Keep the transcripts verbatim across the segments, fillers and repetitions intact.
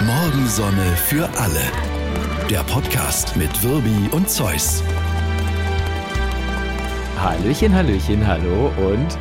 Morgensonne für alle. Der Podcast mit Wirbi und Zeus. Hallöchen, Hallöchen, hallo und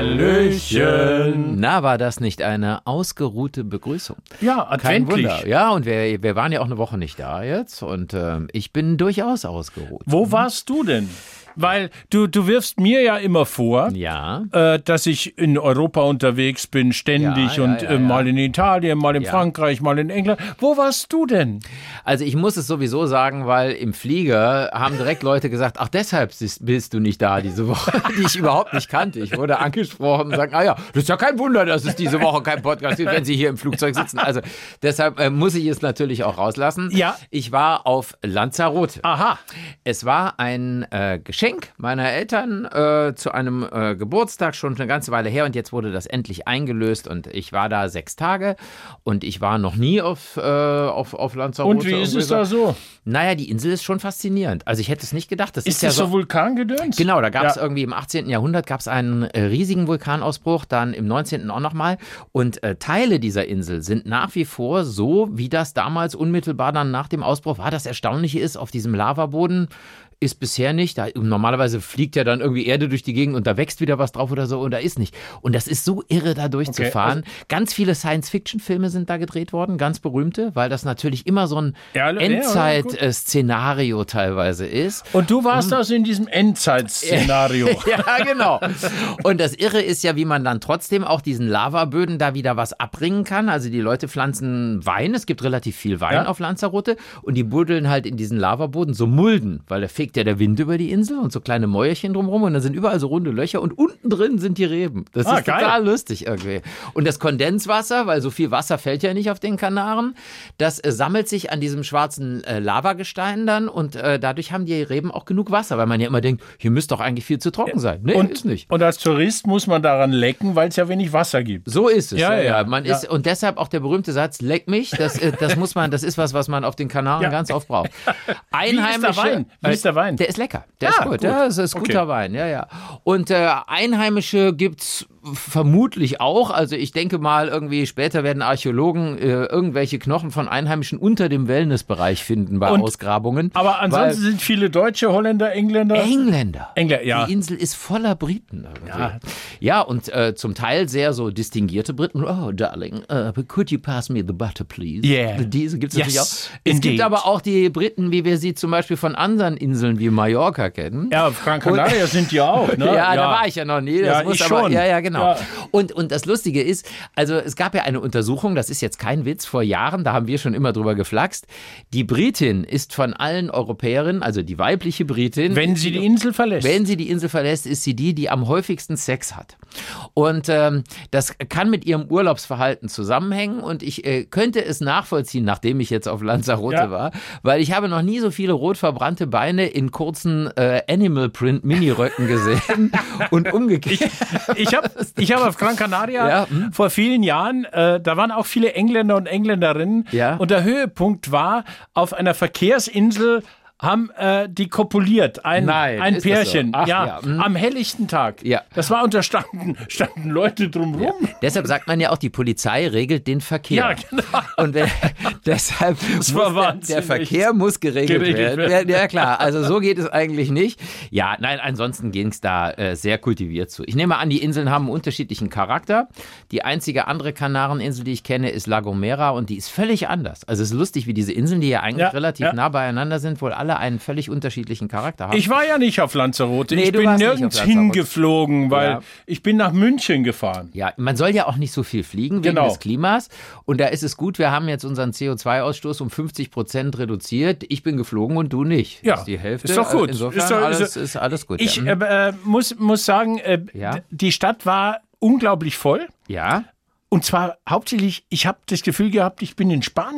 Hallöchen. Na, war das nicht eine ausgeruhte Begrüßung? Ja, adventlich. Kein Wunder. Ja, und wir, wir waren ja auch eine Woche nicht da jetzt und äh, ich bin durchaus ausgeruht. Wo warst du denn? Weil du, du wirfst mir ja immer vor, Ja. äh, dass ich in Europa unterwegs bin, ständig Ja, ja, und ja, äh, ja. mal in Italien, mal in Ja. Frankreich, mal in England. Wo warst du denn? Also ich muss es sowieso sagen, weil im Flieger haben direkt Leute gesagt, ach deshalb bist, bist du nicht da diese Woche, die ich überhaupt nicht kannte. Ich wurde angesprochen und sagen, ah ja, das ist ja kein Wunder, dass es diese Woche kein Podcast gibt, wenn Sie hier im Flugzeug sitzen. Also deshalb äh, muss ich es natürlich auch rauslassen. Ja. Ich war auf Lanzarote. Aha. Es war ein äh, Geschenk meiner Eltern äh, zu einem äh, Geburtstag, schon eine ganze Weile her, und jetzt wurde das endlich eingelöst und ich war da sechs Tage und ich war noch nie auf, äh, auf, auf Lanzarote. Und wie ist es da so? Naja, die Insel ist schon faszinierend. Also ich hätte es nicht gedacht. Das ist, Ist ja das so Vulkangedöns? Genau, da gab es Ja. irgendwie im achtzehnten Jahrhundert gab es einen äh, riesigen Vulkanausbruch, dann im neunzehnten auch nochmal. Und äh, Teile dieser Insel sind nach wie vor so, wie das damals unmittelbar dann nach dem Ausbruch war. Das Erstaunliche ist, auf diesem Lavaboden ist bisher nicht. Da, normalerweise fliegt ja dann irgendwie Erde durch die Gegend und da wächst wieder was drauf oder so und da ist nicht. Und das ist so irre, da durchzufahren. Okay, also ganz viele Science-Fiction-Filme sind da gedreht worden, ganz berühmte, weil das natürlich immer so ein Ja, ja, Endzeit-Szenario teilweise ist. Und du warst also in diesem Endzeit-Szenario. Ja, genau. Und das Irre ist ja, wie man dann trotzdem auch diesen Lavaböden da wieder was abbringen kann. Also die Leute pflanzen Wein, es gibt relativ viel Wein Ja. auf Lanzarote und die buddeln halt in diesen Lavaboden so Mulden, weil da fegt ja der Wind über die Insel und so kleine Mäuerchen drumherum und dann sind überall so runde Löcher und unten drin sind die Reben. Das Ah, ist geil. total lustig irgendwie. Und das Kondenswasser, weil so viel Wasser fällt ja nicht auf den Kanaren, das äh, sammelt sich an diesem schwarzen äh, Lavagestein dann und äh, dadurch haben die Reben auch genug Wasser, weil man ja immer denkt, hier müsste doch eigentlich viel zu trocken sein. Nee, Und, ist nicht. und als Tourist muss man daran lecken, weil es ja wenig Wasser gibt. So ist es. Ja, ja, Man ja. ist, und deshalb auch der berühmte Satz, leck mich, das, äh, das muss man, das ist was, was man auf den Kanaren Ja. ganz oft braucht. Wie ist der Wein? Wie ist der Wein? Der ist lecker. Der Ah, ist gut. gut. Ja, das ist Okay. guter Wein, ja, ja. Und äh, Einheimische gibt's vermutlich auch. Also ich denke mal, irgendwie später werden Archäologen äh, irgendwelche Knochen von Einheimischen unter dem Wellnessbereich finden bei Und- Ausgrabungen. Aber ansonsten sind viele Deutsche, Holländer, Engländer. Weil Engländer. Engländer, ja. Die Insel ist voller Briten. irgendwie. Ja. Ja, und äh, zum Teil sehr so distinguierte Briten. Oh, darling, uh, could you pass me the butter, please? Yeah. Diese gibt es Yes, natürlich auch. Es indeed. gibt aber auch die Briten, wie wir sie zum Beispiel von anderen Inseln wie Mallorca kennen. Ja, Gran Canaria sind die auch, ne? Ja, da war ich ja noch nie. Das Ja, muss ich aber, schon. Ja, ja, genau. Ja. Und, und das Lustige ist, also es gab ja eine Untersuchung, das ist jetzt kein Witz, vor Jahren, da haben wir schon immer drüber geflaxt. Die Britin ist von allen Europäerinnen, also die weibliche Britin, Wenn sie die Insel verlässt. wenn sie die Insel verlässt, ist sie die, die am häufigsten Sex hat. Und ähm, das kann mit ihrem Urlaubsverhalten zusammenhängen und ich äh, könnte es nachvollziehen, nachdem ich jetzt auf Lanzarote Ja. war, weil ich habe noch nie so viele rot verbrannte Beine in kurzen äh, Animal Print Miniröcken gesehen und umgekehrt. Ich habe ich hab auf Gran Canaria Ja, hm. vor vielen Jahren, äh, da waren auch viele Engländer und Engländerinnen. Ja. Und der Höhepunkt war, auf einer Verkehrsinsel haben äh, die kopuliert, ein, Nein, ein ist das Pärchen, so? Ach, ja, ja, hm. am helllichten Tag. Ja. Das war und da standen, standen Leute drumrum. Deshalb sagt man ja auch, die Polizei regelt den Verkehr. Ja, genau. Und wenn, deshalb muss war der, der wahnsinnig. Verkehr muss geregelt, Geregelt werden. werden. Ja, ja, klar. Also so geht es eigentlich nicht. Ja, nein, ansonsten ging es da äh, sehr kultiviert zu. Ich nehme an, die Inseln haben einen unterschiedlichen Charakter. Die einzige andere Kanareninsel, die ich kenne, ist La Gomera und die ist völlig anders. Also es ist lustig, wie diese Inseln, die ja eigentlich Ja, relativ ja. nah beieinander sind, wohl alle einen völlig unterschiedlichen Charakter haben. Ich war ja nicht auf Lanzarote. Nee, ich du bin warst nicht auf nirgends Lanzarote. hingeflogen, weil Ja. ich bin nach München gefahren. Ja, man soll ja auch nicht so viel fliegen wegen Genau. des Klimas. Und da ist es gut, wir haben jetzt unseren C O zwei Ausstoß um fünfzig Prozent reduziert. Ich bin geflogen und du nicht. Ja, Das ist die Hälfte. ist doch gut. Insofern Ist doch- ist alles, doch- ist alles gut. Ich ja. äh, äh, muss, muss sagen, äh, Ja. d- die Stadt war unglaublich voll. ja. Und zwar hauptsächlich, ich habe das Gefühl gehabt, ich bin in Spanien.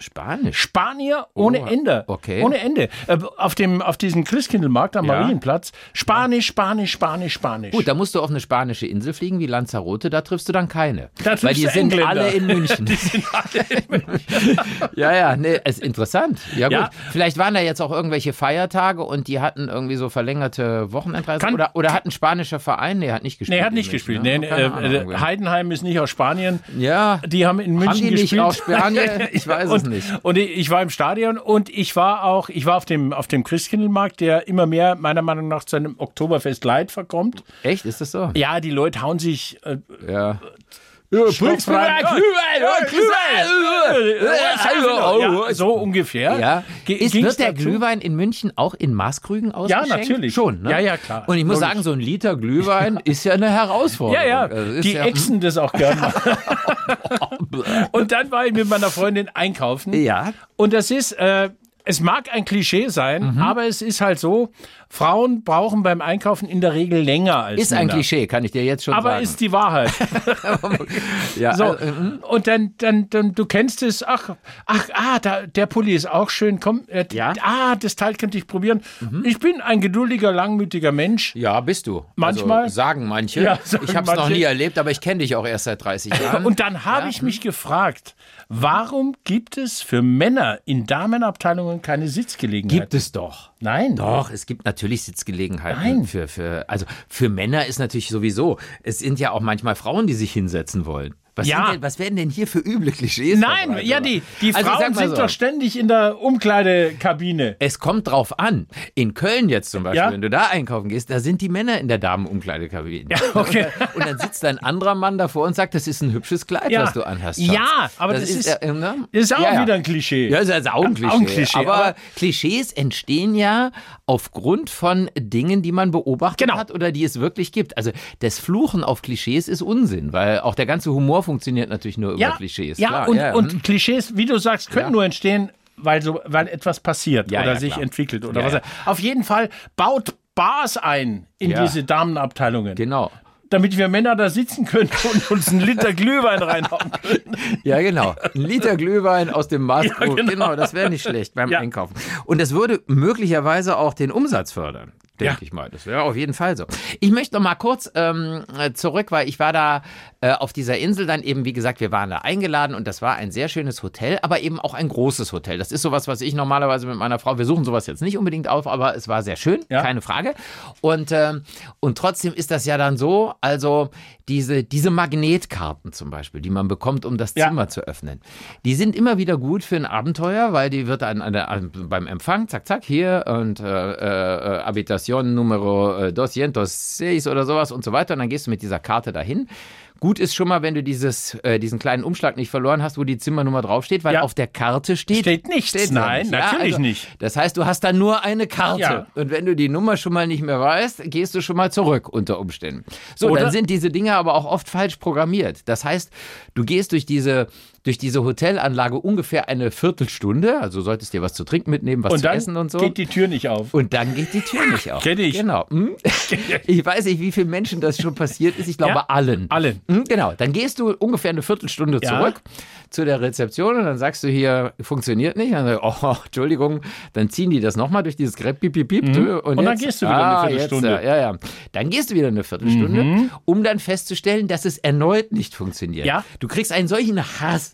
Spanisch? Spanier ohne Oh, Ende. okay. Ohne Ende. Äh, Auf, dem, auf diesem Christkindlmarkt am Ja. Marienplatz. Spanisch, Spanisch, Spanisch, Spanisch. Gut, da musst du auf eine spanische Insel fliegen wie Lanzarote, da triffst du dann keine. Da triffst weil die du sind Engländer. alle in München. Die sind alle in München. Ja, ja, nee, ist interessant. Ja gut, Ja. vielleicht waren da jetzt auch irgendwelche Feiertage und die hatten irgendwie so verlängerte Wochenendreisen. Kann- Oder, oder hat ein spanischer Verein, nee, hat nicht gespielt. Nee, er hat in nicht München, gespielt. ne? Nee, Keine äh, Ahnung. äh, Heidenheim ist nicht aus Spanien. Ja, Die haben in München haben die nicht gespielt. auch Spanien? Ich weiß es und, nicht. Und ich ich war im Stadion und ich war auch, ich war auf dem, auf dem Christkindlmarkt, der immer mehr, meiner Meinung nach, zu einem Oktoberfest Light verkommt. Echt, ist das so? Ja, die Leute hauen sich äh, Ja. Stoff rein. Ja, so ungefähr. Ja. Ge- Ist, ging's wird der dazu? Glühwein in München auch in Maßkrügen ausgeschenkt? natürlich. Schon, ne? Ja, ja, klar. Und ich muss Logisch. sagen, so ein Liter Glühwein ist ja eine Herausforderung. Ja, ja, Also ist die ja, exen das auch gerne mal. Und dann war ich mit meiner Freundin einkaufen. Ja. Und das ist, äh, es mag ein Klischee sein, Mhm. aber es ist halt so, Frauen brauchen beim Einkaufen in der Regel länger als Ist ein Männer. Klischee, kann ich dir jetzt schon Aber sagen. ist die Wahrheit. ja, So, äh, mhm. und dann, dann, dann, du kennst es, ach, ach, ah, da, der Pulli ist auch schön, komm, äh, Ja. ah, das Teil könnte ich probieren. Ich bin ein geduldiger, langmütiger Mensch. Ja, bist du. Manchmal. Also, sagen manche. Ja, sagen ich habe es noch manche. nie erlebt, aber ich kenne dich auch erst seit dreißig Jahren. Und dann habe ich mich gefragt, warum gibt es für Männer in Damenabteilungen keine Sitzgelegenheit? Gibt es doch. Nein. Doch, es gibt natürlich Sitzgelegenheiten. Nein. Für, für, also für Männer ist natürlich sowieso, es sind ja auch manchmal Frauen, die sich hinsetzen wollen. Was, Ja. sind denn, was werden denn hier für üble Klischees? Nein, verbreitet? ja, die, die Also ich Frauen sag mal sind so. doch ständig in der Umkleidekabine. Es kommt drauf an. In Köln jetzt zum Beispiel, Ja. wenn du da einkaufen gehst, da sind die Männer in der Damenumkleidekabine. Ja, okay. Und dann sitzt ein anderer Mann davor und sagt, das ist ein hübsches Kleid, Ja. was du anhast. Schatz. Ja, aber das ist- äh, ne? Das ist auch Ja, ja. wieder ein Klischee. Ja, das ist auch ein Klischee. Auch ein Klischee, aber, aber- Klischees entstehen ja aufgrund von Dingen, die man beobachtet Genau. hat oder die es wirklich gibt. Also das Fluchen auf Klischees ist Unsinn, weil auch der ganze Humor funktioniert natürlich nur ja, über Klischees. ja, Klar, und, ja, und hm. Klischees, wie du sagst, können Ja. nur entstehen, weil, so, weil etwas passiert Ja, oder ja, sich klar. entwickelt oder Ja, was. ja. Auf jeden Fall baut Bars ein in Ja. diese Damenabteilungen, Genau. damit wir Männer da sitzen können und uns einen Liter Glühwein reinhauen können. Ja, genau. Ein Liter Glühwein aus dem Maßkrug. Ja, genau. genau. das wäre nicht schlecht beim Ja. Einkaufen. Und das würde möglicherweise auch den Umsatz fördern. Denke Ja. ich mal. Das wäre auf jeden Fall so. Ich möchte noch mal kurz ähm, zurück, weil ich war da äh, auf dieser Insel dann eben, wie gesagt, wir waren da eingeladen und das war ein sehr schönes Hotel, aber eben auch ein großes Hotel. Das ist sowas, was ich normalerweise mit meiner Frau, wir suchen sowas jetzt nicht unbedingt auf, aber es war sehr schön, Ja. keine Frage. Und, ähm, und trotzdem ist das ja dann so, also diese, diese Magnetkarten zum Beispiel, die man bekommt, um das Ja. Zimmer zu öffnen, die sind immer wieder gut für ein Abenteuer, weil die wird an, an der, an, beim Empfang, zack, zack, hier und äh, äh, Habitation Numero äh, zweihundertsechs oder sowas und so weiter. Und dann gehst du mit dieser Karte dahin. Gut ist schon mal, wenn du dieses, äh, diesen kleinen Umschlag nicht verloren hast, wo die Zimmernummer draufsteht, weil Ja. auf der Karte steht... Steht nichts. ja Nein, nicht. natürlich also, nicht. Das heißt, du hast da nur eine Karte. Ja. Und wenn du die Nummer schon mal nicht mehr weißt, gehst du schon mal zurück unter Umständen. So, Oder- dann sind diese Dinge aber auch oft falsch programmiert. Das heißt, du gehst durch diese, durch diese Hotelanlage ungefähr eine Viertelstunde, also solltest dir was zu trinken mitnehmen, was Und zu dann essen und so. geht die Tür nicht auf. Und dann geht die Tür nicht auf. Kenn ich. Genau. Hm? Ich weiß nicht, wie vielen Menschen das schon passiert ist. Ich glaube, Ja, allen. allen. Hm, Genau. Dann gehst du ungefähr eine Viertelstunde Ja. zurück zu der Rezeption und dann sagst du hier, funktioniert nicht. Dann sagst du, oh, Entschuldigung. Dann ziehen die das nochmal durch dieses Grepp, piep, piep, piep. Mhm. Und, Und dann jetzt- gehst du wieder eine ah, Viertelstunde. Jetzt, ja, ja. Dann gehst du wieder eine Viertelstunde, Mhm. um dann festzustellen, dass es erneut nicht funktioniert. Ja. Du kriegst einen solchen Hass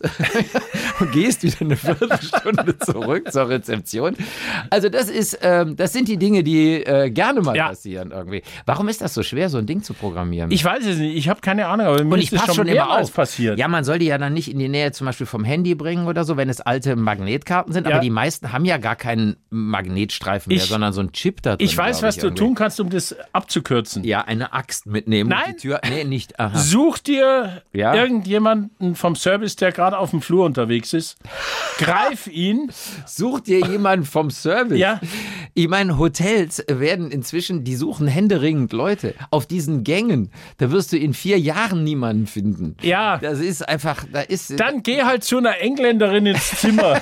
und gehst wieder eine Viertelstunde zurück zur Rezeption. Also das ist, ähm, das sind die Dinge, die äh, gerne mal Ja. passieren irgendwie. Warum ist das so schwer, so ein Ding zu programmieren? Ich weiß es nicht, ich habe keine Ahnung, aber mir und ist ich das passe schon schon immer mehrmals auf. passiert. Ja, man soll die ja dann nicht in die Nähe zum Beispiel vom Handy bringen oder so, wenn es alte Magnetkarten sind. Ja. Aber die meisten haben ja gar keinen Magnetstreifen mehr, Ich- sondern so einen Chip da drin. Ich weiß, glaub was ich, du irgendwie. tun kannst, um das abzukürzen. Ja, eine Axt mitnehmen. Nein. Und die Tür. Nee, nicht. Aha. Such dir Ja. irgendjemanden vom Service, der gerade auf dem Flur unterwegs ist. Greif ihn. Such dir jemanden vom Service. Ja. Ich meine, Hotels werden inzwischen, die suchen händeringend Leute. Auf diesen Gängen, da wirst du in vier Jahren niemanden finden. Ja. Das ist einfach, da ist... Dann geh halt zu einer Engländerin ins Zimmer.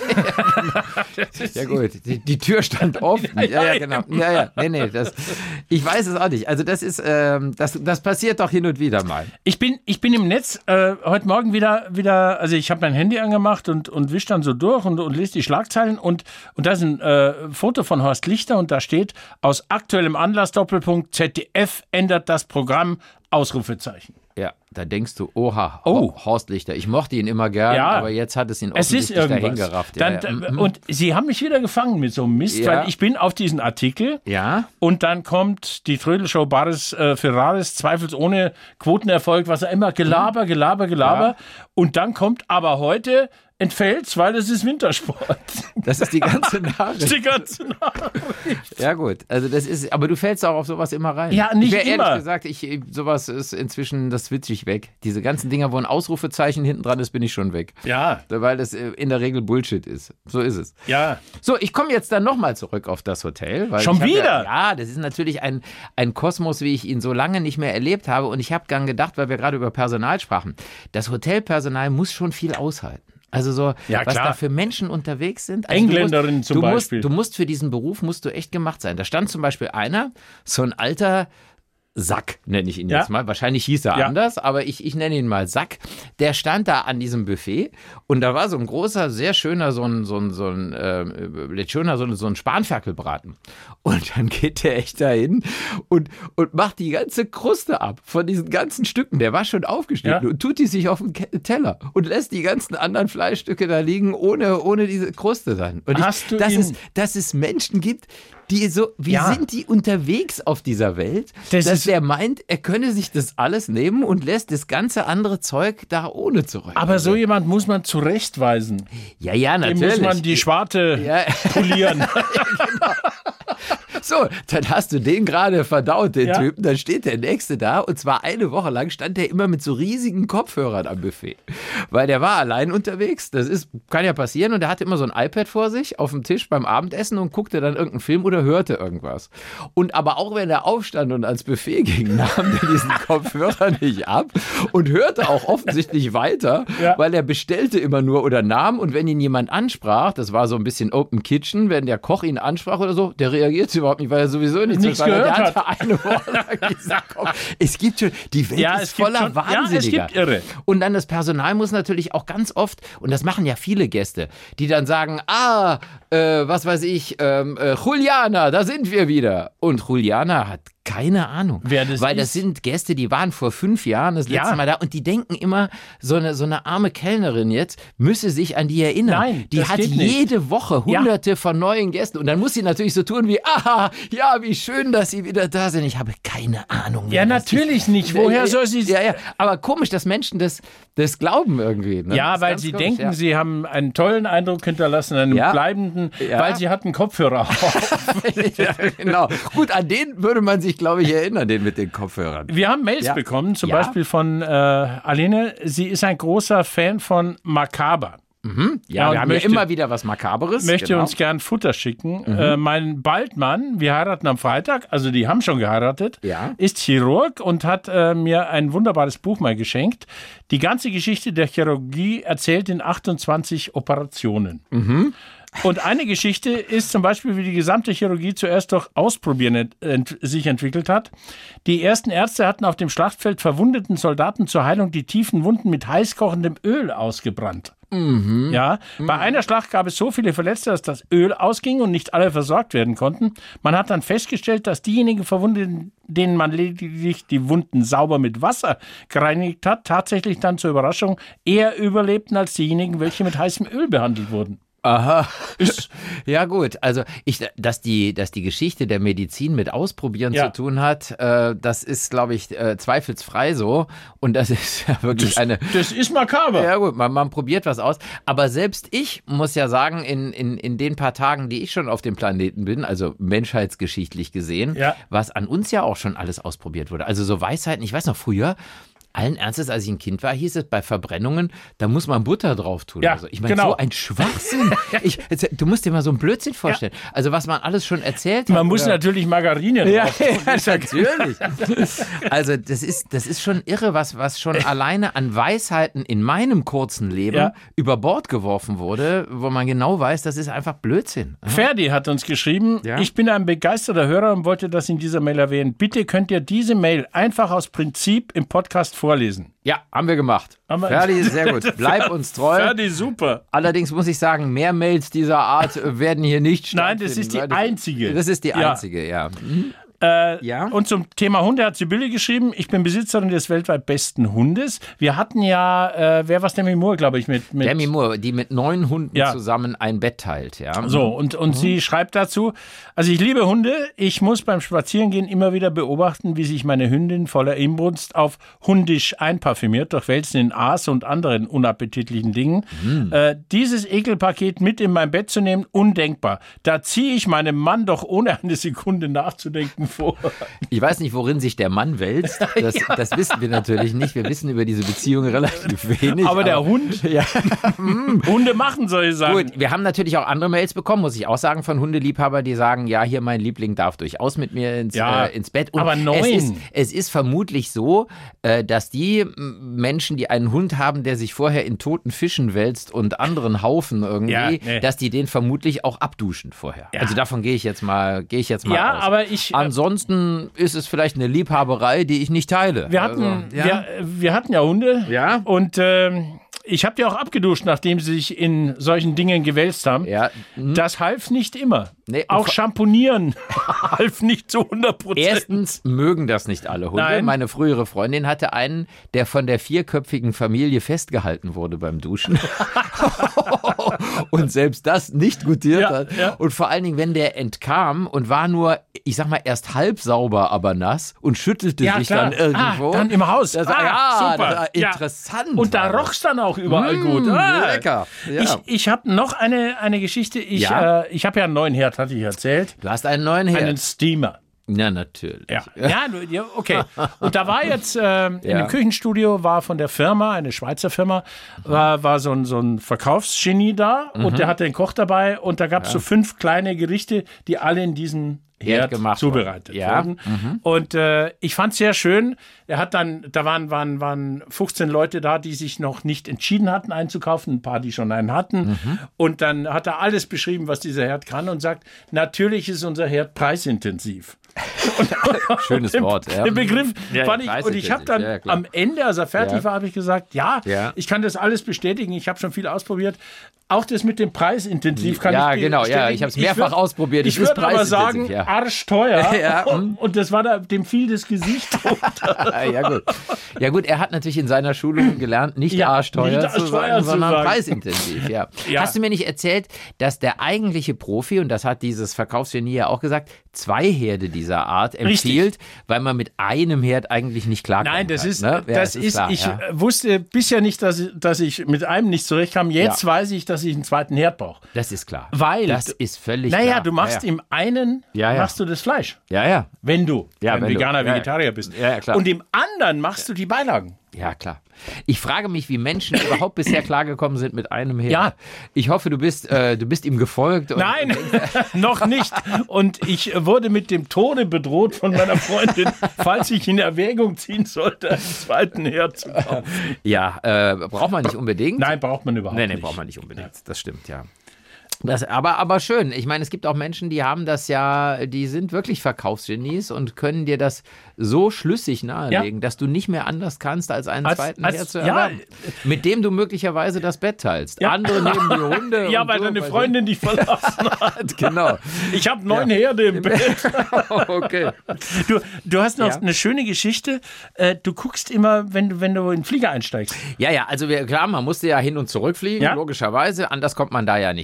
Ja gut, die, die Tür stand offen. Ja, ja, ja, genau. Ja, ja, nee, nee, das, ich weiß es auch nicht. Also das ist, ähm, das, das passiert doch hin und wieder mal. Ich bin, ich bin im Netz äh, heute Morgen wieder, wieder, also ich habe mein Handy angemacht und, und wisch dann so durch und, und lese die Schlagzeilen und, und da ist ein äh, Foto von Horst Lichter und da steht, aus aktuellem Anlass, Doppelpunkt, Z D F ändert das Programm, Ausrufezeichen. Ja, da denkst du, oha, Oh. Horst Lichter. Ich mochte ihn immer gern, Ja. aber jetzt hat es ihn Es ist offensichtlich irgendwas. dahin gerafft. Dann, Ja, ja. Mhm. Und sie haben mich wieder gefangen mit so einem Mist, Ja. weil ich bin auf diesen Artikel Ja? und dann kommt die Trödelshow Baris äh, Ferraris, zweifelsohne Quotenerfolg, was er immer, Gelaber, Gelaber, Gelaber. Ja. Und dann kommt aber heute entfällt's, weil es ist Wintersport. Das ist die ganze Nachricht. Die ganze Nachricht. Ja gut, also das ist, aber du fällst auch auf sowas immer rein. Ja, nicht ich wär immer. Ehrlich gesagt, ich, sowas ist inzwischen, das switch ich weg. Diese ganzen Dinger, wo ein Ausrufezeichen hinten dran ist, bin ich schon weg. Ja, Weil das in der Regel Bullshit ist. So ist es. ja. So, ich komme jetzt dann nochmal zurück auf das Hotel. Weil Schon ich hab wieder? Ja, ja, das ist natürlich ein, ein Kosmos, wie ich ihn so lange nicht mehr erlebt habe. Und ich habe dann gedacht, weil wir gerade über Personal sprachen, das Hotelpersonal muss schon viel aushalten. Also so, Ja, was klar. da für Menschen unterwegs sind. Also Engländerinnen du musst, zum du Beispiel. Musst, du musst für diesen Beruf, musst du echt gemacht sein. Da stand zum Beispiel einer, so ein alter Sack, nenne ich ihn Ja. jetzt mal. Wahrscheinlich hieß er Ja. anders, aber ich, ich nenne ihn mal Sack. Der stand da an diesem Buffet und da war so ein großer, sehr schöner, so ein, so ein, so ein, äh, schöner, so ein, so ein Spanferkelbraten. Und dann geht der echt dahin und, und macht die ganze Kruste ab von diesen ganzen Stücken. Der war schon aufgeschnitten Ja. und tut die sich auf den Ke- Teller und lässt die ganzen anderen Fleischstücke da liegen, ohne, ohne diese Kruste dann. Und Hast ich, du dass, ihn- es, dass es Menschen gibt, die so, wie Ja. sind die unterwegs auf dieser Welt, Das dass ist- der meint, er könne sich das alles nehmen und lässt das ganze andere Zeug da ohne zurück. Aber so jemand muss man zurechtweisen. ja, ja, Dem natürlich. muss man die Schwarte Ja. polieren. So, dann hast du den gerade verdaut, den Ja. Typen. Dann steht der Nächste da und zwar eine Woche lang stand der immer mit so riesigen Kopfhörern am Buffet. Weil der war allein unterwegs. Das ist, kann ja passieren. Und der hatte immer so ein iPad vor sich auf dem Tisch beim Abendessen und guckte dann irgendeinen Film oder hörte irgendwas. Und aber auch wenn er aufstand und ans Buffet ging, nahm der diesen Kopfhörer nicht ab und hörte auch offensichtlich weiter, Ja. weil er bestellte immer nur oder nahm und wenn ihn jemand ansprach, das war so ein bisschen Open Kitchen, wenn der Koch ihn ansprach oder so, der reagierte überhaupt nicht, weil er sowieso nichts, Nichts verstanden gehört Der hatte eine Woche lang diesen Kopf. Es gibt schon, die Welt Ja, ist es gibt voller schon- ja, es Wahnsinniger. gibt Irre. Und dann das Personal muss natürlich auch ganz oft, und das machen ja viele Gäste, die dann sagen, ah, äh, was weiß ich, ähm, äh, Juliana, da sind wir wieder. Und Juliana hat keine Ahnung. Wer das Weil das ist? sind Gäste, die waren vor fünf Jahren das letzte Ja. Mal da und die denken immer, so eine, so eine arme Kellnerin jetzt müsse sich an die erinnern. Nein, die das hat geht nicht. jede Woche Ja. hunderte von neuen Gästen und dann muss sie natürlich so tun wie, ah, ja, wie schön, dass sie wieder da sind. Ich habe keine Ahnung. wer Ja, das natürlich ist. nicht. Woher soll sie- Ja, ja, aber komisch, dass Menschen das, das glauben irgendwie. Ne? Das Ja, ist weil ganz sie komisch, denken, ja. sie haben einen tollen Eindruck hinterlassen, einen Ja. bleibenden, Ja. weil sie hatten Kopfhörer auf. ja, genau. Gut, an den würde man sich, glaube ich, erinnern, den mit den Kopfhörern. Wir haben Mails Ja. bekommen, zum Ja. Beispiel von äh, Aline. Sie ist ein großer Fan von Makaber. Ja, Ja, wir und haben möchte- ja immer wieder was Makaberes. Möchte genau. uns gern Futter schicken. Äh, mein Baldmann, wir heiraten am Freitag, also die haben schon geheiratet, Ja. ist Chirurg und hat äh, mir ein wunderbares Buch mal geschenkt. Die ganze Geschichte der Chirurgie erzählt in achtundzwanzig Operationen. Und eine Geschichte ist zum Beispiel, wie die gesamte Chirurgie zuerst durch Ausprobieren ent ent sich entwickelt hat. Die ersten Ärzte hatten auf dem Schlachtfeld verwundeten Soldaten zur Heilung die tiefen Wunden mit heißkochendem Öl ausgebrannt. Ja, bei einer Schlacht gab es so viele Verletzte, dass das Öl ausging und nicht alle versorgt werden konnten. Man hat dann festgestellt, dass diejenigen Verwundeten, denen man lediglich die Wunden sauber mit Wasser gereinigt hat, tatsächlich dann zur Überraschung eher überlebten als diejenigen, welche mit heißem Öl behandelt wurden. Aha. Ja gut, also ich, dass die, dass die Geschichte der Medizin mit Ausprobieren Ja. zu tun hat, äh, das ist, glaube ich, äh, zweifelsfrei so. Und das ist ja wirklich eine. Das ist makaber. Ja gut, man, man probiert was aus. Aber selbst ich muss ja sagen, in, in, in den paar Tagen, die ich schon auf dem Planeten bin, also menschheitsgeschichtlich gesehen, Ja. was an uns ja auch schon alles ausprobiert wurde. Also so Weisheiten, ich weiß noch früher, Allen Ernstes, als ich ein Kind war, hieß es bei Verbrennungen, da muss man Butter drauf tun. Ja, also ich meine, genau. so ein Schwachsinn. ich, jetzt, du musst dir mal so einen Blödsinn vorstellen. Ja. Also was man alles schon erzählt hat. Man muss oder? natürlich Margarine Ja, drauf tun. ja, natürlich. Also das ist, das ist schon irre, was, was schon alleine an Weisheiten in meinem kurzen Leben Ja. über Bord geworfen wurde, wo man genau weiß, das ist einfach Blödsinn. Ferdi hat uns geschrieben, Ja? ich bin ein begeisterter Hörer und wollte das in dieser Mail erwähnen. Bitte könnt ihr diese Mail einfach aus Prinzip im Podcast vorlesen. Ja, haben wir gemacht. Haben wir- Ferdi, sehr gut. Bleib uns treu. Ferdi, super. Allerdings muss ich sagen, mehr Mails dieser Art äh, werden hier nicht Nein, stattfinden. das ist die weil einzige. Das ist die Ja. einzige, ja. Äh, Ja? Und zum Thema Hunde hat Sibylle geschrieben, ich bin Besitzerin des weltweit besten Hundes. Wir hatten ja, äh, wer war es, Demi Moore, glaube ich, mit... mit Demi Moore, die mit neun Hunden Ja. zusammen ein Bett teilt, ja. So, und, und sie schreibt dazu, also ich liebe Hunde, ich muss beim Spazierengehen immer wieder beobachten, wie sich meine Hündin voller Inbrunst auf hundisch einparfümiert, durch Wälzen in Aas und anderen unappetitlichen Dingen. Äh, dieses Ekelpaket mit in mein Bett zu nehmen, undenkbar. Da ziehe ich meinem Mann doch ohne eine Sekunde nachzudenken vor. Ich weiß nicht, worin sich der Mann wälzt. Das, das wissen wir natürlich nicht. Wir wissen über diese Beziehung relativ wenig. Aber der Hund, Ja. Hunde machen solche Sachen. Gut, wir haben natürlich auch andere Mails bekommen, muss ich auch sagen, von Hundeliebhaber, die sagen, ja, hier mein Liebling darf durchaus mit mir ins, Ja, äh, ins Bett. aber neun. Es ist, es ist vermutlich so, äh, dass die m, Menschen, die einen Hund haben, der sich vorher in toten Fischen wälzt und anderen Haufen irgendwie, Ja, nee. dass die den vermutlich auch abduschen vorher. Ja. Also davon gehe ich jetzt mal, gehe ich jetzt mal Ja, aus. aber ich- Ansonsten ist es vielleicht eine Liebhaberei, die ich nicht teile. Wir hatten, Also, ja. wir, wir hatten ja Hunde. Ja. Und ähm, ich habe die auch abgeduscht, nachdem sie sich in solchen Dingen gewälzt haben. Ja. Das half nicht immer. Nee, und auch vor- Schamponieren half nicht zu hundert Prozent. Erstens mögen das nicht alle Hunde. Nein. Meine frühere Freundin hatte einen, der von der vierköpfigen Familie festgehalten wurde beim Duschen. Und selbst das nicht gutiert Ja, hat. ja. Und vor allen Dingen, wenn der entkam und war nur, ich sag mal, erst halb sauber, aber nass und schüttelte Ja, sich klar. dann irgendwo. Ah, dann im Haus. Das, war- Ah, ja, super. das war Ja. interessant. Und da war das. roch's dann auch überall Mm, gut. Ah. lecker. Ja. Ich, ich habe noch eine, eine Geschichte. Ich, Ja? äh, ich habe ja einen neuen Herd, hatte ich erzählt. Du hast einen neuen Herd. Einen Steamer. Ja, natürlich. Ja, ja, du- ja, okay. Und da war jetzt ähm, in Ja. dem Küchenstudio, war von der Firma, eine Schweizer Firma, war, war so, ein, so ein Verkaufsgenie da und der hatte einen Koch dabei und da gab es so fünf kleine Gerichte, die alle in diesem Herd, Herd gemacht zubereitet wurden. Ja. wurden. Und äh, ich fand es sehr schön. Er hat dann, da waren, waren, waren fünfzehn Leute da, die sich noch nicht entschieden hatten einzukaufen, ein paar, die schon einen hatten. Und dann hat er alles beschrieben, was dieser Herd kann und sagt, natürlich ist unser Herd preisintensiv. Schönes Den- Wort. Ja. Den Begriff Ja, fand ich, und ich habe dann ja, ja, klar. am Ende, als er fertig Ja. war, habe ich gesagt, ja, Ja. ich kann das alles bestätigen, ich habe schon viel ausprobiert. Auch das mit dem Preisintensiv kann Ja, ich genau, bestätigen. ja, ich habe es mehrfach würd- ausprobiert. Es Ich ist würde aber preisintensiv, sagen, ja. arschteuer. Ja, und, und das war da, dem fiel das Gesicht runter. Ja gut. ja gut, er hat natürlich in seiner Schulung gelernt, nicht Ja, arschteuer nicht zu arschteuer sagen, zu sondern sagen. preisintensiv. Ja. Ja. Hast du mir nicht erzählt, dass der eigentliche Profi, und das hat dieses Verkaufsgenie ja auch gesagt, zwei Herde dieser Art empfiehlt, weil man mit einem Herd eigentlich nicht klarkommt. Nein, das ist, ne? ja, das ist, klar, ich ja. äh, wusste bisher nicht, dass ich, dass ich mit einem nicht zurechtkam. Jetzt Ja. weiß ich, dass ich einen zweiten Herd brauche. Das ist klar. Weil- das ist völlig Naja, klar. du machst ja, im einen Ja, ja. machst du das Fleisch. ja, ja. Wenn du Ja, ein wenn du- Veganer, ja, ja. Vegetarier bist. Ja, ja, klar. Und im anderen machst du die Beilagen. Ja, klar. Ich frage mich, wie Menschen überhaupt bisher klargekommen sind mit einem Herd. Ja. Ich hoffe, du bist, äh, du bist ihm gefolgt. Und, Nein, noch nicht. Und ich wurde mit dem Tode bedroht von meiner Freundin, falls ich in Erwägung ziehen sollte, einen zweiten Herd zu kaufen. Ja, äh, braucht man nicht unbedingt. Nein, braucht man überhaupt Nee, nee, nicht. braucht man nicht unbedingt. Das stimmt, ja. Das, aber, aber schön. Ich meine, es gibt auch Menschen, die haben das ja, die sind wirklich Verkaufsgenies und können dir das so schlüssig nahelegen, Ja. dass du nicht mehr anders kannst, als einen Als- zweiten als- Herd zu ja. erwerben, mit dem du möglicherweise das Bett teilst. Ja. Andere nehmen die Hunde. Ja, und weil so, deine bei Freundin dich verlassen hat. denen- Genau. Ich habe neun Herde im Bett. Okay. Du, du hast noch Ja. eine schöne Geschichte. Äh, Du guckst immer, wenn du, wenn du in den Flieger einsteigst. Ja, ja, also wir, klar, man musste ja hin und zurück fliegen, Ja. logischerweise. Anders kommt man da ja nicht hin.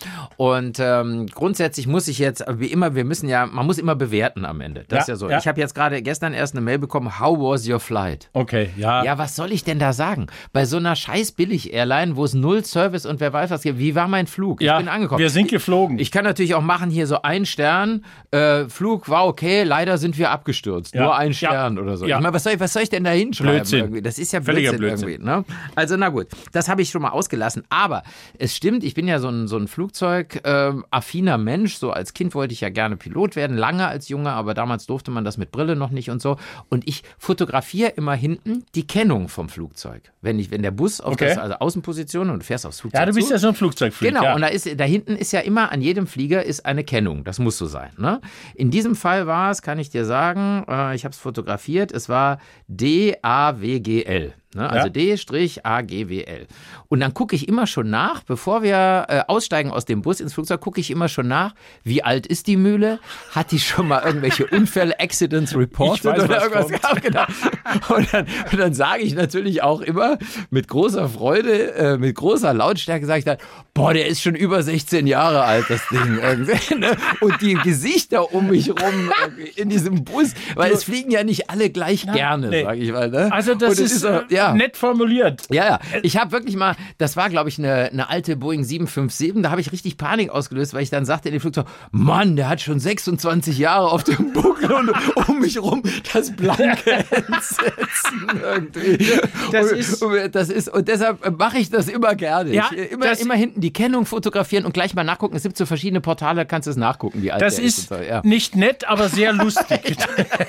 Und ähm, grundsätzlich muss ich jetzt, wie immer, wir müssen ja, man muss immer bewerten am Ende. Das Ja, ist ja so. ja. Ich habe jetzt gerade gestern erst eine Mail bekommen, how was your flight? Okay, ja. Ja, was soll ich denn da sagen? Bei so einer scheiß Billig-Airline, wo es null Service und wer weiß was gibt, wie war mein Flug? Ja, ich bin angekommen. wir sind geflogen. Ich kann natürlich auch machen hier so ein Stern, äh, Flug war okay, leider sind wir abgestürzt. Ja. Nur ein Ja. Stern oder so. Ja. Ich meine, was soll ich, was soll ich denn da hinschreiben? Blödsinn. Irgendwie? Das ist ja Völliger Blödsinn, Blödsinn. irgendwie. Ne? Also na gut, das habe ich schon mal ausgelassen. Aber es stimmt, ich bin ja so ein, so ein Flugzeug-affiner Mensch. So als Kind wollte ich ja gerne Pilot werden, lange als Junge, aber damals durfte man das mit Brille noch nicht und so. Und ich fotografiere immer hinten die Kennung vom Flugzeug. Wenn, ich, wenn der Bus auf Okay. das, also Außenposition und du fährst aufs Flugzeug Ja, du bist zu, ja so ein Flugzeugfreak. Genau, ja. und da, ist, da hinten ist ja immer, an jedem Flieger ist eine Kennung. Das muss so sein. Ne? In diesem Fall war es, kann ich dir sagen, äh, ich habe es fotografiert, es war D A W G L. Ne? Also Ja. D A G W L. Und dann gucke ich immer schon nach, bevor wir äh, aussteigen aus dem Bus ins Flugzeug, gucke ich immer schon nach, wie alt ist die Mühle? Hat die schon mal irgendwelche Unfälle, Accidents reported Ich weiß, oder was irgendwas kommt. gehabt? Genau. Und dann, und dann sage ich natürlich auch immer mit großer Freude, äh, mit großer Lautstärke, sage ich dann, boah, der ist schon über sechzehn Jahre alt, das Ding. Irgendwie, ne? Und die Gesichter um mich rum irgendwie in diesem Bus, weil es fliegen ja nicht alle gleich gerne, nee. sage ich mal. Ne? Also das Und es ist, so, äh, ja. nett formuliert. Ja, ja. Ich habe wirklich mal, das war, glaube ich, eine, eine alte Boeing sieben fünf sieben, da habe ich richtig Panik ausgelöst, weil ich dann sagte in dem Flugzeug, Mann, der hat schon sechsundzwanzig Jahre auf dem Buckel und um mich rum das blanke Entsetzen irgendwie. Das und, ist- und, das ist, und deshalb mache ich das immer gerne. Ja, ich, immer, das- immer hinten die Kennung fotografieren und gleich mal nachgucken. Es gibt so verschiedene Portale, kannst du es nachgucken, wie alt Das der ist ist. und so, ja. nicht nett, aber sehr lustig.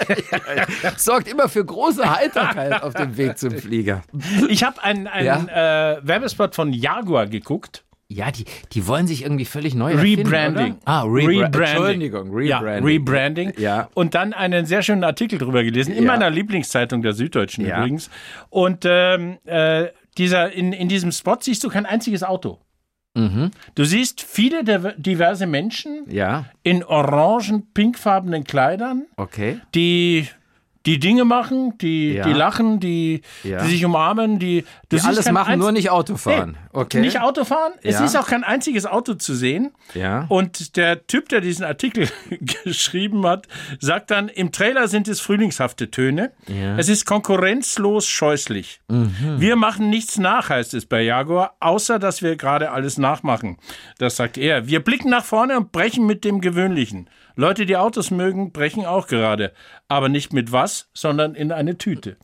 Sorgt immer für große Heiterkeit auf dem Weg zum Flieger. Ich habe einen, einen äh, Werbespot von Jaguar geguckt. Ja, die, die wollen sich irgendwie völlig neu erfinden, Rebranding. oder? Ah, Rebra- Rebranding. Entschuldigung, Ja, Rebranding. Rebranding. Ja. Und dann einen sehr schönen Artikel drüber gelesen, in Ja. meiner Lieblingszeitung der Süddeutschen Ja. übrigens. Und ähm, äh, dieser, in, in diesem Spot siehst du kein einziges Auto. Mhm. Du siehst viele diver- diverse Menschen Ja, in orangen, pinkfarbenen Kleidern, okay. die die Dinge machen, die, Ja. die lachen, die, Ja. die sich umarmen, die, du Die siehst alles kein machen, einz- nur nicht Auto fahren. Nee, Okay. Nicht Auto fahren. Es Ja. ist auch kein einziges Auto zu sehen. Ja. Und der Typ, der diesen Artikel geschrieben hat, sagt dann, im Trailer sind es frühlingshafte Töne. Ja. Es ist konkurrenzlos scheußlich. Wir machen nichts nach, heißt es bei Jaguar, außer dass wir gerade alles nachmachen. Das sagt er. Wir blicken nach vorne und brechen mit dem Gewöhnlichen. Leute, die Autos mögen, brechen auch gerade. Aber nicht mit was, sondern in eine Tüte.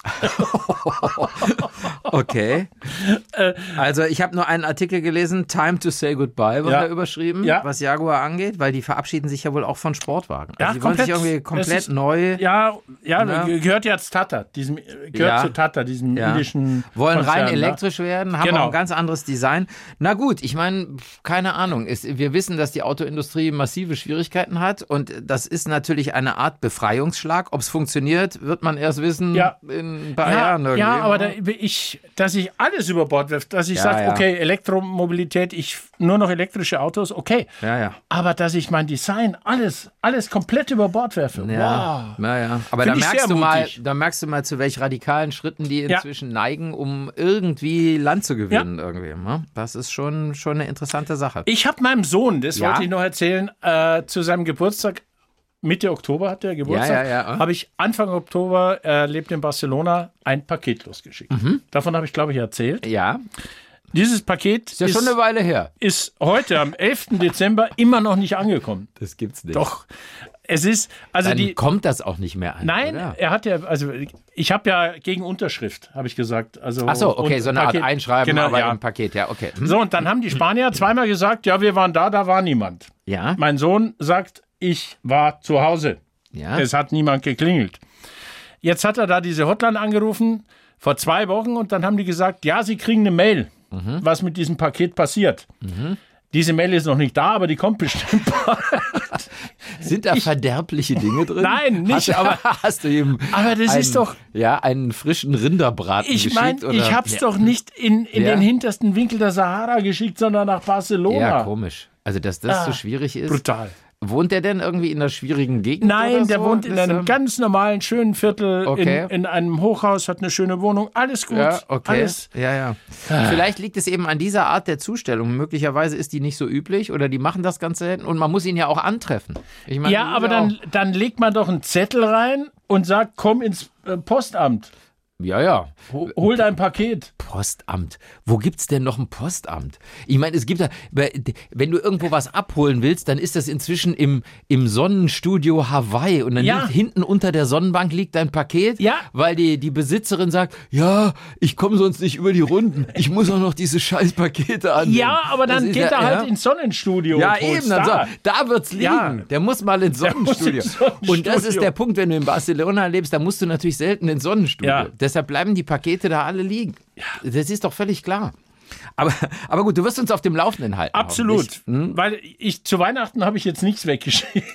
Okay. Also ich habe nur einen Artikel gelesen, Time to say goodbye, war Ja. da überschrieben, Ja. was Jaguar angeht, weil die verabschieden sich ja wohl auch von Sportwagen. Also Ja, die wollen sich komplett. irgendwie komplett Es ist- neu... Ja, ja, Na? ge- gehört ja zu Tata, diesem, gehört Ja. zu Tata, diesem Ja. indischen Wollen Konzern, rein ne? elektrisch werden, haben Genau. auch ein ganz anderes Design. Na gut, ich meine, keine Ahnung. Es, wir wissen, dass die Autoindustrie massive Schwierigkeiten hat und das ist natürlich eine Art Befreiungsschlag. Ob es funktioniert, wird man erst wissen Ja. in ein paar Ja, Jahren irgendwie. ja, aber da, ich, dass ich alles über Bord werfe, dass ich Ja, sage, ja. okay, Elektromobilität, ich nur noch elektrische Autos, okay. Ja, ja. Aber dass ich mein Design, alles, alles komplett über Bord werfe. Ja, Wow. naja. Aber Find da ich merkst, sehr du mal, mutig. da merkst du mal, zu welch radikalen Schritten die Ja. inzwischen neigen, um irgendwie Land zu gewinnen. Irgendwie, ne? Das ist schon, schon eine interessante Sache. Ich habe meinem Sohn, das Ja? wollte ich noch erzählen, äh, zu seinem Geburtstag, Mitte Oktober hat er Geburtstag, Ja, ja, ja. habe ich Anfang Oktober, er lebt in Barcelona, ein Paket losgeschickt. Mhm. Davon habe ich, glaube ich, erzählt. Ja, Dieses Paket ist ja schon eine Weile her. ist heute am elften Dezember immer noch nicht angekommen. Das gibt's nicht. Doch, es ist, also Dann die, kommt das auch nicht mehr an. nein, oder? er hat ja, also ich habe ja gegen Unterschrift, habe ich gesagt. Also, Ach so, okay, und so eine Art Paket- Einschreiben, genau, aber ja. im Paket, ja, okay. Hm. So, und dann haben die Spanier zweimal gesagt, ja, wir waren da, da war niemand. Ja, Mein Sohn sagt, ich war zu Hause. ja. Es hat niemand geklingelt. Jetzt hat er da diese Hotline angerufen, vor zwei Wochen, und dann haben die gesagt, ja, sie kriegen eine Mail, Mhm. was mit diesem Paket passiert. Diese Mail ist noch nicht da, aber die kommt bestimmt. Sind da verderbliche Dinge drin? Nein, nicht, Hast, du- aber- hast du ihm Aber das einen, ist doch- ja, einen frischen Rinderbraten Ich geschickt? meine, oder? ich hab's ja. doch nicht in, in Ja. den hintersten Winkel der Sahara geschickt, sondern nach Barcelona. Ja, komisch. Also, dass das Ah, so schwierig ist. Brutal. Wohnt der denn irgendwie in einer schwierigen Gegend? Nein, oder der so? wohnt in Ist, einem ähm, ganz normalen, schönen Viertel, Okay. in, in einem Hochhaus, hat eine schöne Wohnung, alles gut. Ja, okay. Alles. Ja, ja. Vielleicht liegt es eben an dieser Art der Zustellung. Möglicherweise ist die nicht so üblich oder die machen das ganz selten und man muss ihn ja auch antreffen. Ich meine, Ja, das ist aber dann, dann legt man doch einen Zettel rein und sagt, komm ins äh, Postamt, Ja, ja. Ho- hol dein Paket. Postamt. Wo gibt's denn noch ein Postamt? Ich meine, es gibt da, wenn du irgendwo was abholen willst, dann ist das inzwischen im, im Sonnenstudio Hawaii und dann Ja. liegt hinten unter der Sonnenbank liegt dein Paket, Ja. weil die, die Besitzerin sagt, ja, ich komme sonst nicht über die Runden. Ich muss auch noch diese scheiß Pakete annehmen. Ja, aber dann Das ist geht ja, er halt ja. ins Sonnenstudio. Ja, und holt's eben, dann da. so, da wird's liegen. Ja. Der muss mal ins Der muss Sonnenstudio. ins Sonnenstudio. Und das ist der Punkt, wenn du in Barcelona lebst, da musst du natürlich selten ins Sonnenstudio. Ja. Deshalb bleiben die Pakete da alle liegen. Das ist doch völlig klar. Aber, aber gut, du wirst uns auf dem Laufenden halten. Absolut. hoffentlich. Hm? Weil ich zu Weihnachten habe ich jetzt nichts weggeschickt.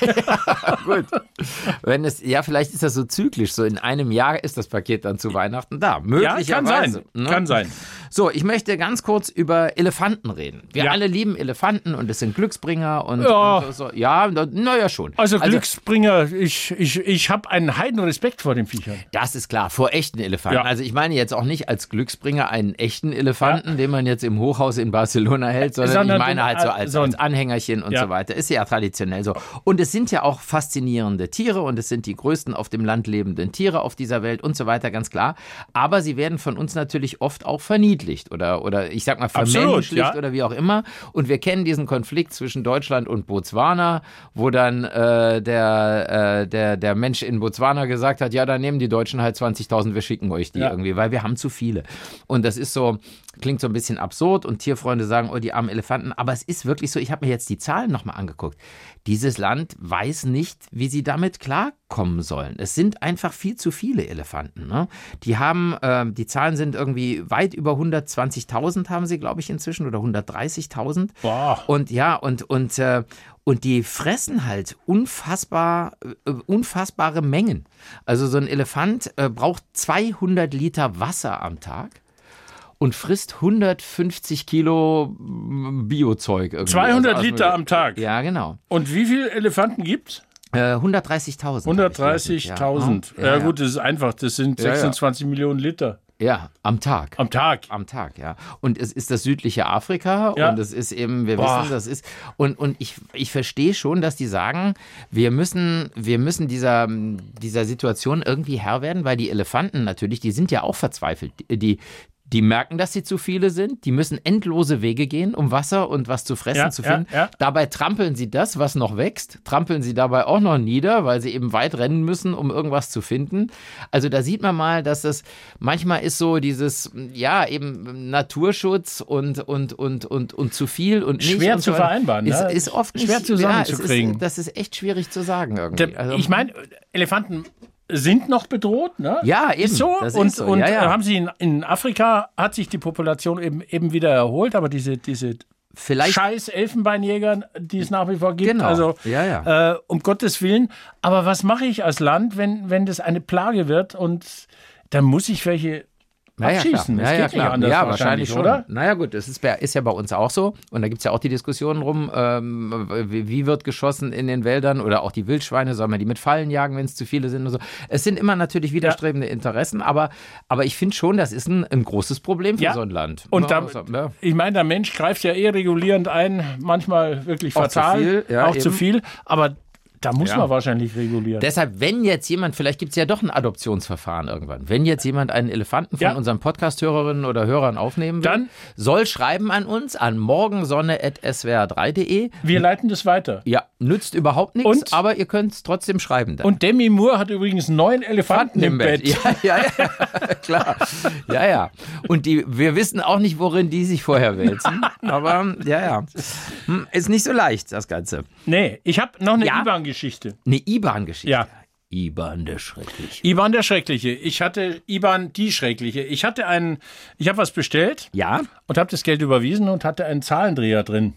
Gut. Wenn es, ja, vielleicht ist das so zyklisch. So in einem Jahr ist das Paket dann zu Weihnachten da. Ja, Möglicherweise. kann sein. ne? Kann sein. So, ich möchte ganz kurz über Elefanten reden. Wir Ja. alle lieben Elefanten und es sind Glücksbringer und, Ja. und so. Ja, naja, schon. Also, Glücksbringer, ich, ich, ich habe einen heiden Respekt vor den Viechern. Das ist klar, vor echten Elefanten. Ja. Also ich meine jetzt auch nicht als Glücksbringer einen echten Elefanten, den man jetzt im Hochhaus in Barcelona hält, sondern, Sondern ich meine den- halt so als, so ein- als Anhängerchen und Ja. so weiter. Ist ja traditionell so. Und es sind ja auch faszinierende Tiere und es sind die größten auf dem Land lebenden Tiere auf dieser Welt und so weiter, ganz klar. Aber sie werden von uns natürlich oft auch verniedlicht oder, oder ich sag mal Absolut, vermenschlicht ja. oder wie auch immer. Und wir kennen diesen Konflikt zwischen Deutschland und Botswana, wo dann äh, der, äh, der, der Mensch in Botswana gesagt hat, ja, dann nehmen die Deutschen halt zwanzigtausend, wir schicken euch die Ja. irgendwie, weil wir haben zu viele. Und das ist so, klingt so ein bisschen absurd und Tierfreunde sagen, oh, die armen Elefanten. Aber es ist wirklich so, ich habe mir jetzt die Zahlen nochmal angeguckt. Dieses Land weiß nicht, wie sie damit klarkommen sollen. Es sind einfach viel zu viele Elefanten. Ne? Die haben, äh, die Zahlen sind irgendwie weit über hundertzwanzigtausend haben sie, glaube ich, inzwischen oder hundertdreißigtausend. Boah. Und ja, und, und, äh, und die fressen halt unfassbar, äh, unfassbare Mengen. Also so ein Elefant äh, braucht zweihundert Liter Wasser am Tag und frisst hundertfünfzig Kilo mm, Biozeug. irgendwie. zweihundert Also, Liter am Tag. Ja, genau. Und wie viele Elefanten gibt's? Äh, hundertdreißigtausend. hundertdreißigtausend. Ja, Ja, ja. gut, das ist einfach. Das sind Ja, ja. sechsundzwanzig Millionen Liter Ja, am Tag. am Tag. Am Tag, ja. Und es ist das südliche Afrika Ja. und es ist eben, wir Boah. wissen, das ist, und, und ich, ich verstehe schon, dass die sagen, wir müssen, wir müssen dieser, dieser Situation irgendwie Herr werden, weil die Elefanten natürlich, die sind ja auch verzweifelt. Die, die merken, dass sie zu viele sind, die müssen endlose Wege gehen, um Wasser und was zu fressen Ja, zu ja, finden. ja. Dabei trampeln sie das, was noch wächst, trampeln sie dabei auch noch nieder, weil sie eben weit rennen müssen, um irgendwas zu finden. Also da sieht man mal, dass das manchmal ist so dieses, ja, eben Naturschutz und, und, und, und, und zu viel und nicht. Schwer und zu so weiter. vereinbaren, Ist, ne? ist oft Schwer nicht, zusammenzukriegen. Ja, es ist, das ist echt schwierig zu sagen irgendwie. Der, ich meine, Elefanten sind noch bedroht, ne? Ja, eben. Ist so. Das ist und so. und Ja, ja. äh, haben sie in, in Afrika hat sich die Population eben, eben wieder erholt, aber diese, diese Vielleicht scheiß Elfenbeinjäger, die es nach wie vor gibt, Genau. also Ja, ja. Äh, um Gottes Willen. Aber was mache ich als Land, wenn, wenn das eine Plage wird und dann muss ich welche Naja, abschießen? klar. Das Ja, ja, geht klar. nicht anders ja, wahrscheinlich schon. oder? Naja, gut, das ist, bei- ist ja bei uns auch so. Und da gibt es ja auch die Diskussionen drum, ähm, wie, wie wird geschossen in den Wäldern oder auch die Wildschweine, soll man die mit Fallen jagen, wenn es zu viele sind und so. Es sind immer natürlich widerstrebende Interessen, aber, aber ich finde schon, das ist ein, ein großes Problem für Ja. so ein Land. Und Ja, da, also, ja. ich meine, der Mensch greift ja eh regulierend ein, manchmal wirklich Auch zu fatal, viel, ja, auch zu eben. viel, aber da muss Ja. man wahrscheinlich regulieren. Deshalb, wenn jetzt jemand, vielleicht gibt es ja doch ein Adoptionsverfahren irgendwann, wenn jetzt jemand einen Elefanten von Ja. unseren Podcast-Hörerinnen oder Hörern aufnehmen will, Dann- soll schreiben an uns an morgensonne at s w r drei punkt de. Wir leiten das weiter. Ja, nützt überhaupt nichts, Und- aber ihr könnt es trotzdem schreiben. Dann. Und Demi Moore hat übrigens neun Elefanten im Bett. Ja, ja, ja, klar. Ja, ja. Und die, wir wissen auch nicht, worin die sich vorher wälzen. Aber ja, ja. Hm, Ist nicht so leicht, das Ganze. Nee, ich habe noch eine Ja. I B A N-Geschichte. Eine I B A N-Geschichte. Ja. I B A N, der Schreckliche. I B A N der Schreckliche. Ich hatte I B A N die Schreckliche. Ich hatte einen, ich habe was bestellt Ja? und habe das Geld überwiesen und hatte einen Zahlendreher drin.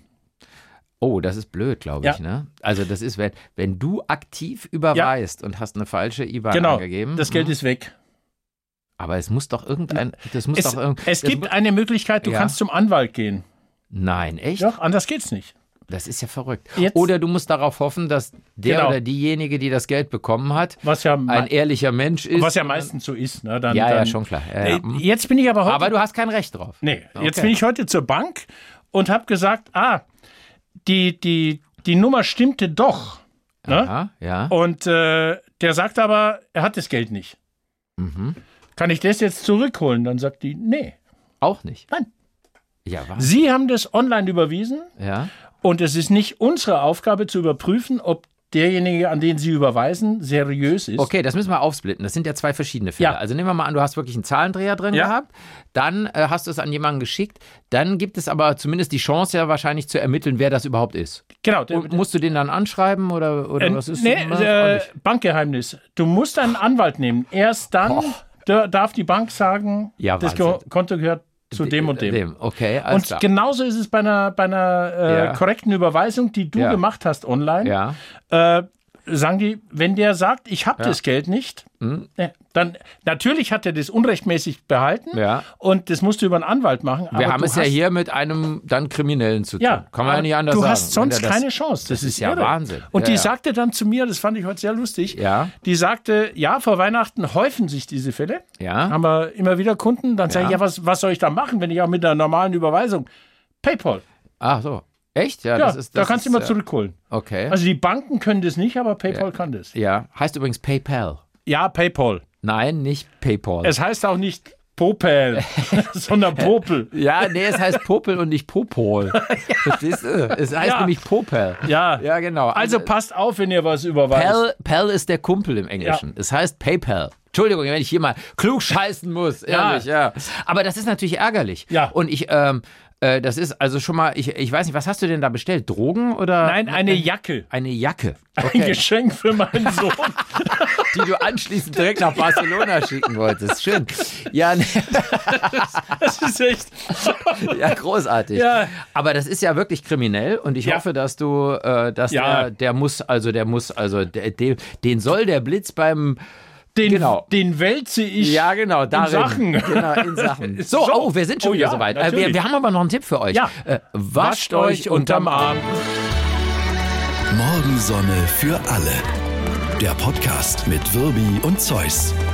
Oh, das ist blöd, glaube ich. Ja. Ne? Also das ist, wenn, wenn du aktiv überweist und hast eine falsche I B A N Genau, angegeben. das Geld hm, ist weg. Aber es muss doch irgendein, das muss Es, doch irgend, es das gibt mu- eine Möglichkeit, du Ja. kannst zum Anwalt gehen. Nein, echt? Doch, anders geht's nicht. Das ist ja verrückt. Jetzt, oder du musst darauf hoffen, dass der genau. oder diejenige, die das Geld bekommen hat, was ja ein ehrlicher Mensch ist. Was ja meistens so ist. Ne? Dann, ja, dann, ja, schon klar. Ja, ja. Jetzt bin ich aber heute... Aber du hast kein Recht drauf. Nee, okay. Jetzt bin ich heute zur Bank und habe gesagt, ah, die, die, die Nummer stimmte doch. Ne? Aha, ja. Und äh, der sagt aber, er hat das Geld nicht. Mhm. Kann ich das jetzt zurückholen? Dann sagt die, nee. Auch nicht? Nein. Ja, was? Sie haben das online überwiesen. Ja. Und es ist nicht unsere Aufgabe zu überprüfen, ob derjenige, an den Sie überweisen, seriös ist. Okay, das müssen wir aufsplitten. Das sind ja zwei verschiedene Fälle. Ja. Also nehmen wir mal an, du hast wirklich einen Zahlendreher drin Ja. gehabt. Dann äh, hast du es an jemanden geschickt. Dann gibt es aber zumindest die Chance ja wahrscheinlich zu ermitteln, wer das überhaupt ist. Genau. Und musst du den dann anschreiben oder, oder äh, was ist nee, das? äh, Bankgeheimnis. Du musst einen Anwalt nehmen. Erst dann Boah. da- darf die Bank sagen, Ja, das Wahnsinn. Ge- Konto gehört zu dem und dem. dem. Okay, alles Und klar. genauso ist es bei einer, bei einer äh, Ja. korrekten Überweisung, die du Ja. gemacht hast online. Ja. Äh, sagen die, wenn der sagt, ich habe Ja. das Geld nicht, Hm? ne, dann natürlich hat er das unrechtmäßig behalten Ja. und das musst du über einen Anwalt machen. Wir aber haben du es ja hast- hier mit einem dann Kriminellen zu tun. Ja, Kann man ja nicht anders du sagen. hast sonst Wenn der das- keine Chance. Das, das ist ja irre. Wahnsinn. Und Ja, die ja. sagte dann zu mir, das fand ich heute sehr lustig, Ja. die sagte, ja, vor Weihnachten häufen sich diese Fälle. Ja. Haben wir immer wieder Kunden. Dann sage ich, Ja. ja, was, was soll ich da machen, wenn ich auch mit einer normalen Überweisung? PayPal. Ach so. Echt? Ja, Ja, das ist, da das kannst du ist, immer äh, zurückholen. Okay. Also die Banken können das nicht, aber PayPal kann das. Ja. Heißt übrigens PayPal. Ja, PayPal. Nein, nicht PayPal. Es heißt auch nicht Popel, sondern Popel. Ja, nee, es heißt Popel und nicht Popol. Verstehst du? Es heißt Ja. nämlich Popel. Ja. Ja, genau. Also passt auf, wenn ihr was überweist. Pal, Pal ist der Kumpel im Englischen. Ja. Es heißt PayPal. Entschuldigung, wenn ich hier mal klug scheißen muss. Ehrlich, ja. Aber das ist natürlich ärgerlich. Ja. Und ich, ähm, äh, das ist also schon mal, ich, ich weiß nicht, was hast du denn da bestellt? Drogen oder? Nein, eine Jacke. Eine Jacke. Ein Okay. Geschenk für meinen Sohn. Die du anschließend direkt nach Barcelona schicken wolltest. Schön. Ja, nee. Das ist echt. Ja, großartig. Ja. Aber das ist ja wirklich kriminell und ich Ja. hoffe, dass du, äh, dass Ja. der, der muss, also der muss, also der, der, den soll der Blitz beim, Den, Genau. den wälze ich. ja genau, darin. Sachen. Genau, in Sachen. So, So. oh, wir sind schon Oh wieder ja, soweit. Äh, natürlich. wir, wir haben aber noch einen Tipp für euch. Ja. Äh, wascht, euch unterm Arm. Morgensonne für alle. Der Podcast mit Wirbi und Zeus.